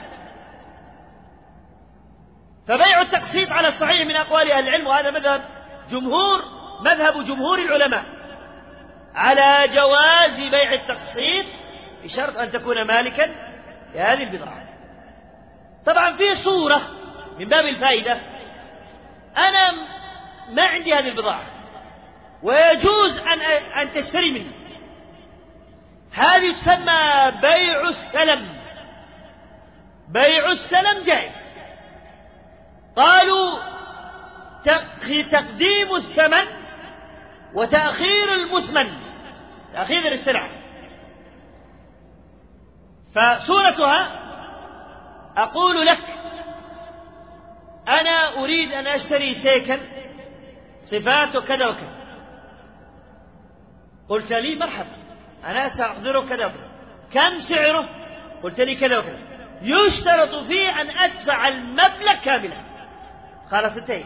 فبيع التقسيط على الصحيح من أقوال أهل العلم، وهذا مذهب جمهور مذهب جمهور العلماء على جواز بيع التقسيط بشرط أن تكون مالكا لهذه البضاعة. طبعا في صورة من باب الفائدة، أنا ما عندي هذه البضاعة ويجوز أن أن تشتري مني، هذه تسمى بيع السلم. بيع السلم جائز. قالوا تقديم الثمن وتأخير المثمن، تأخير السلعة. فصورتها أقول لك أنا أريد أن أشتري سيكل صفاته كذا وكذا، قلت لي مرحبا أنا سأقدره كذا وكذا، كم سعره؟ قلت لي كذا وكذا، يشترط فيه أن أدفع المبلغ كاملا، خلاص انتهي.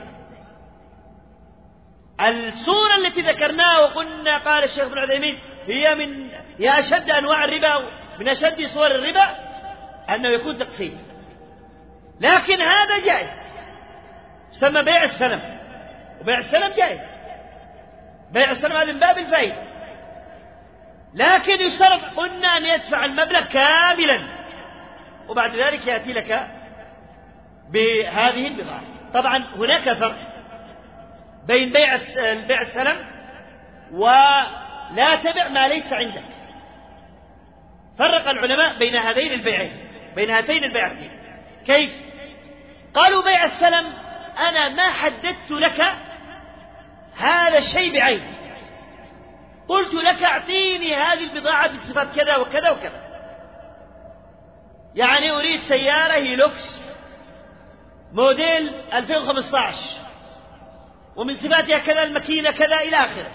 الصورة التي ذكرناها وقلنا قال الشيخ ابن عثيمين هي من هي أشد أنواع الربا، من أشد صور الربا أنه يكون تقسيط، لكن هذا جائز، يسمى بيع السلم، وبيع السلم جائز. بيع السلم هذا من باب الفائدة، لكن يشترط قلنا أن يدفع المبلغ كاملا، وبعد ذلك يأتي لك بهذه البضاعة. طبعا هناك فرق بين بيع بيع السلم ولا تبع ما ليس عندك. فرق العلماء بين هذين البيعين، بين هاتين البيعتين. كيف؟ قالوا بيع السلم أنا ما حددت لك هذا الشيء بعينه، قلت لك أعطيني هذه البضاعة بصفات كذا وكذا وكذا، يعني أريد سيارة هيلوكس موديل ألفين وخمسة عشر ومن صفاتها كذا، الماكينة كذا إلى آخره.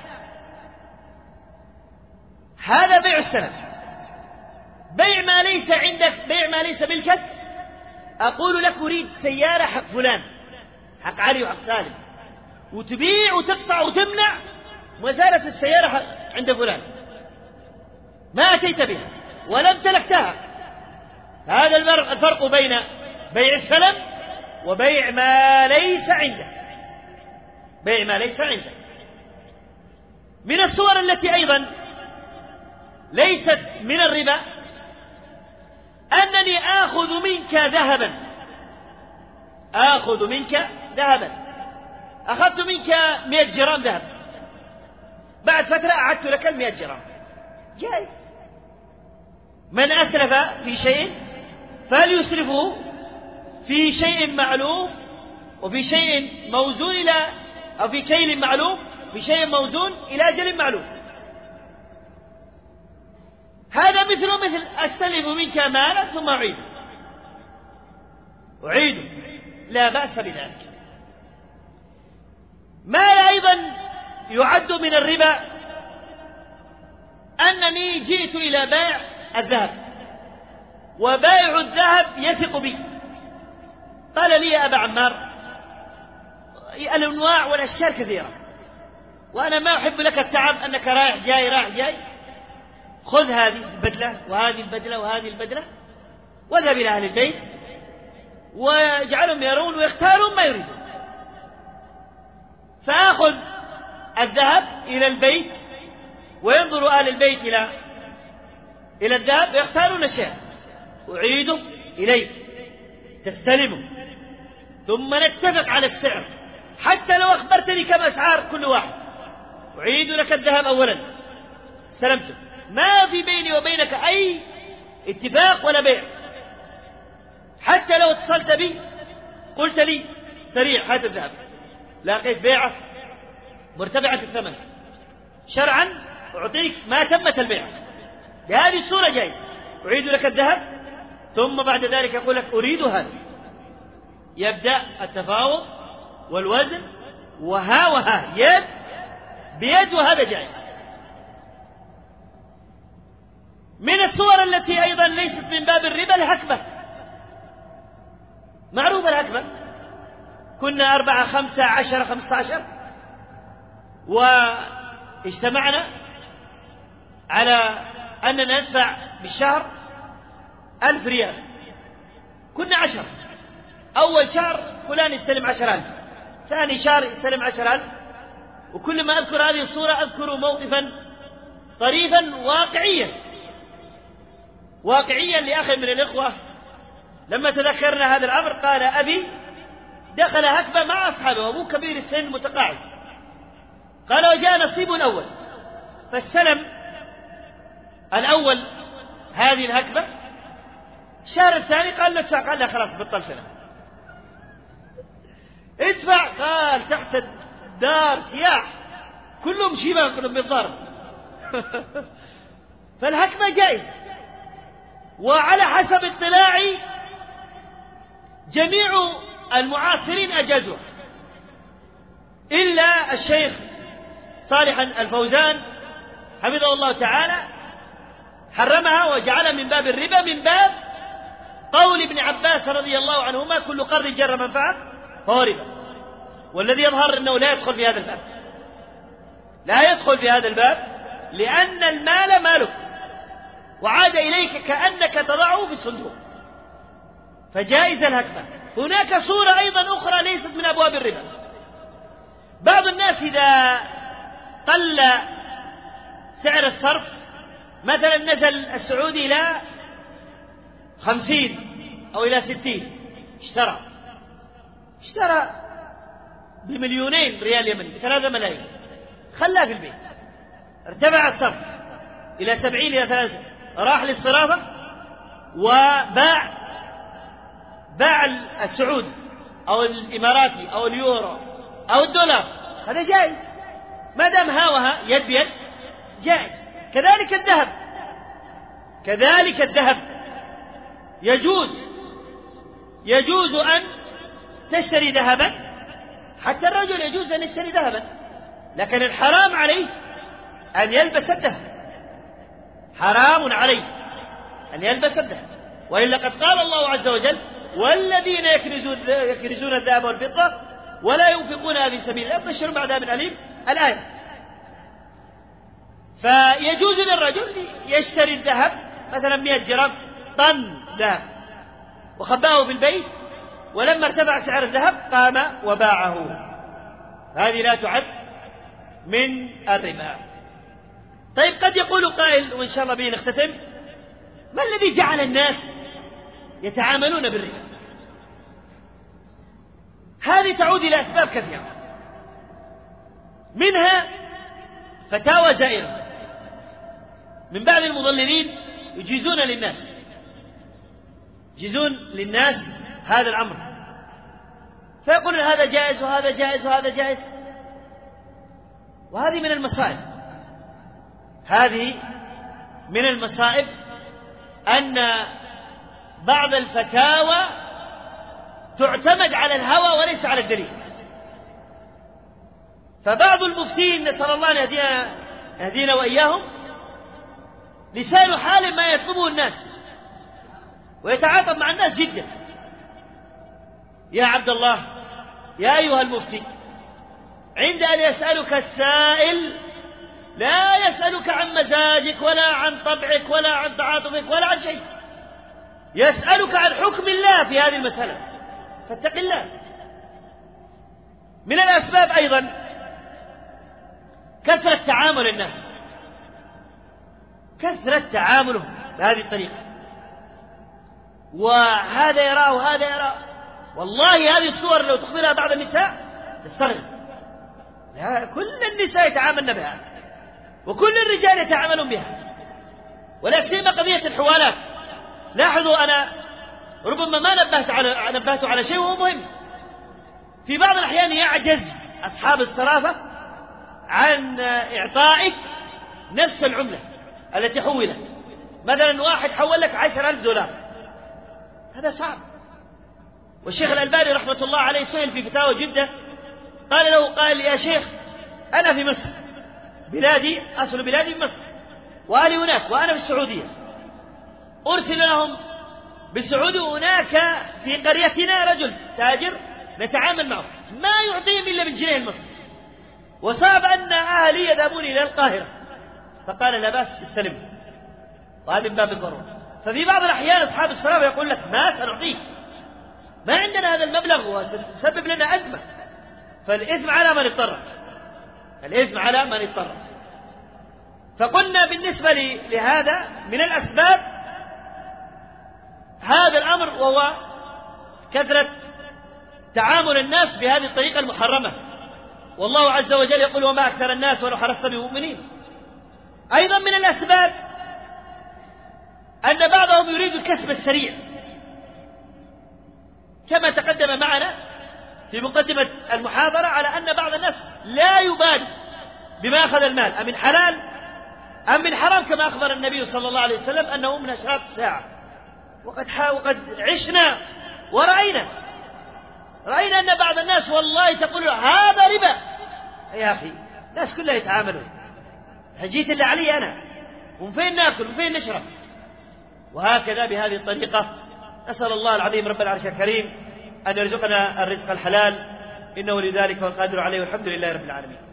هذا بيع السلم. بيع ما ليس عندك، بيع ما ليس ملكك، أقول لك أريد سيارة حق فلان، حق علي وحق سالم، وتبيع وتقطع وتمنع، وزالت السيارة عند فلان، ما أتيت بها ولا امتلكتها. هذا الفرق بين بيع السلم وبيع ما ليس عندك. بيع ما ليس عندك. من الصور التي أيضا ليست من الربا أنني آخذ منك ذهبا، آخذ منك ذهبا، أخذت منك مئة جرام ذهب، بعد فترة أعدت لك المئة جرام، جائز. من أسلف في شيء فليسرفه في شيء معلوم وفي شيء موزون إلى أو في كيل معلوم في شيء موزون إلى أجل معلوم. هذا مثل مثل أستلف منك مالا ثم أعيده أعيده لا بأس بذلك. ما أيضا يعد من الربا أنني جئت إلى بيع الذهب وبائع الذهب يثق بي، قال لي يا أبا عمار الأنواع والأشكال كثيرة وأنا ما أحب لك التعب أنك رايح جاي رايح جاي، خذ هذه البدلة وهذه البدلة وهذه البدلة واذهب إلى أهل البيت واجعلهم يرون ويختارون ما يريدون، فآخذ الذهب إلى البيت وينظر أهل البيت إلى إلى الذهب ويختارون الشيء، أعيده إليك تستلمه ثم نتفق على السعر حتى لو أخبرتني كم أسعار كل واحد، أعيد لك الذهب أولا استلمته، ما في بيني وبينك أي اتفاق ولا بيع، حتى لو اتصلت بي قلت لي سريع هذا الذهب لاقيت بيعة مرتفعة الثمن شرعا أعطيك ما تمت البيع بهذه الصورة جاي، أعيد لك الذهب ثم بعد ذلك أقول لك أريد هذا، يبدأ التفاوض والوزن وها وها يد بيد وهذا جائز. من الصور التي أيضا ليست من باب الربا الهكبة، معروف الهكبة، كنا أربعة خمسة عشر خمسة عشر واجتمعنا على أننا ندفع بالشهر ألف ريال، كنا عشر، أول شهر فلان يستلم عشر ألف، ثاني شهر يستلم عشر ألف، وكل ما أذكر هذه الصورة أذكر موقفا طريفا واقعيا واقعيا لأخ من الإخوة لما تذكرنا هذا الأمر قال أبي دخل هكبة مع أصحابه وأبوه كبير السن متقاعد، قال وجاء نصيبه الأول فاستلم الأول هذه الهكبة، الشهر الثاني قال ندفع، قال لا خلاص بطل فينا ادفع، قال تحت الدار سياح كلهم شيبان كلهم بالضرب فالهكبة جائز، وعلى حسب اطلاعي جميع المعاصرين أجازوها إلا الشيخ صالح الفوزان حفظه الله تعالى حرمها وجعلها من باب الربا، من باب قول ابن عباس رضي الله عنهما كل قرض جر منفعة فهو ربا، والذي يظهر أنه لا يدخل في هذا الباب، لا يدخل في هذا الباب لأن المال مالك وعاد إليك كأنك تضعه في الصندوق، فجائز الهكبة. هناك صورة أيضا أخرى ليست من أبواب الربا، بعض الناس إذا قل سعر الصرف مثلا نزل السعودي إلى خمسين أو إلى ستين اشترى اشترى بمليونين ريال يمني بثلاثة ملايين، خلاه في البيت، ارتفع الصرف إلى سبعين إلى ثلاثين، راح للصرافة وباع باع السعودي أو الإماراتي أو اليورو أو الدولار، هذا جائز ما دام هاوها يد بيد جائز. كذلك الذهب، كذلك الذهب يجوز يجوز أن تشتري ذهبا، حتى الرجل يجوز أن يشتري ذهبا، لكن الحرام عليه أن يلبس الذهب، حرام عليه أن يلبس الذهب، وإلا قد قال الله عز وجل والذين يكنزون يكنزون الذهب والفضة ولا ينفقونها في سبيل الله فبشرهم بعذاب أليم الآية. فيجوز للرجل يشتري الذهب مثلا مئة جرام طن ذهب وخباه في البيت، ولما ارتفع سعر الذهب قام وباعه، هذه لا تعد من الربا. طيب قد يقول قائل وإن شاء الله به نختتم، ما الذي جعل الناس يتعاملون بالربا؟ هذه تعود إلى أسباب كثيرة، منها فتاوى زائرة من بعض المضللين يجيزون للناس يجيزون للناس هذا الأمر، فيقولون هذا جائز وهذا جائز وهذا جائز. وهذه من المصائب، هذه من المصائب أن بعض الفتاوى تعتمد على الهوى وليس على الدليل. فبعض المفتين نسأل الله أن يهدينا, يهدينا وإياهم لسان حال ما يطلبه الناس ويتعاطف مع الناس جدا. يا عبد الله يا أيها المفتي، عند أن يسألك السائل لا يسألك عن مزاجك ولا عن طبعك ولا عن تعاطفك ولا عن شيء، يسألك عن حكم الله في هذه المسألة، فاتق الله. من الأسباب أيضا كثرة تعامل الناس، كثرة تعاملهم بهذه الطريقة، وهذا يراه وهذا يراه. والله هذه الصور لو تخبرها بعض النساء تستغرب، كل النساء يتعاملن بها وكل الرجال يتعاملون بها، ولا سيما قضية الحوالات. لاحظوا أنا ربما ما نبهت على نبهت على شيء وهو مهم. في بعض الأحيان يعجز أصحاب الصرافة عن إعطائك نفس العملة التي حولت. مثلا واحد حول لك عشر ألف دولار، هذا صعب. والشيخ الألباني رحمة الله عليه سئل في فتاوى جدة، قال له قال يا شيخ أنا في مصر، بلادي أصل بلادي في مصر وأهلي هناك وأنا في السعودية، أرسل لهم بالسعودية، هناك في قريتنا رجل تاجر نتعامل معه ما يعطيهم إلا بالجنيه المصري، وصعب أن أهلي يذهبون إلى القاهرة، فقال لا بأس استلم، وهذا من باب الضرورة. ففي بعض الأحيان أصحاب الصرافة يقول لك ما سنعطيك، ما عندنا هذا المبلغ وسبب لنا أزمة. فالإثم على من اضطر، الإثم على من اضطر. فقلنا بالنسبة لهذا من الأسباب هذا الأمر، وهو كثرة تعامل الناس بهذه الطريقة المحرمة. والله عز وجل يقول وما أكثر الناس ولو حرصت بمؤمنين. أيضا من الأسباب أن بعضهم يريد الكسب السريع، كما تقدم معنا في مقدمة المحاضرة على أن بعض الناس لا يبالي بما أخذ المال أم من حلال أم من حرام، كما أخبر النبي صلى الله عليه وسلم أنه من أشراط الساعة. وقد, وقد عشنا ورأينا رأينا أن بعض الناس والله تقول هذا ربا. يا أخي الناس كلها يتعاملون، هجيت اللي علي أنا، ومن فين نأكل ومن فين نشرب، وهكذا بهذه الطريقة. نسأل الله العظيم رب العرش الكريم أن يرزقنا الرزق الحلال، إنه لذلك والقادر عليه، والحمد لله رب العالمين.